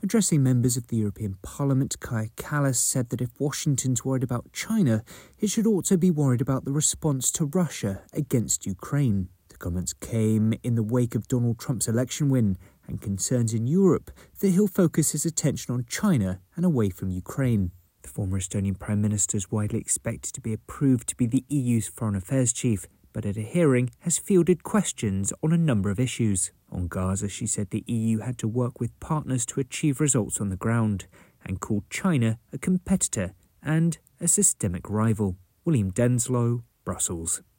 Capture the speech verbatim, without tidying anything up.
Addressing members of the European Parliament, Kaja Kallas said that if Washington's worried about China, it should also be worried about the response to Russia against Ukraine. The comments came in the wake of Donald Trump's election win and concerns in Europe that he'll focus his attention on China and away from Ukraine. The former Estonian Prime Minister is widely expected to be approved to be the E U's foreign affairs chief, but at a hearing has fielded questions on a number of issues. On Gaza, she said the E U had to work with partners to achieve results on the ground and called China a competitor and a systemic rival. William Denslow, Brussels.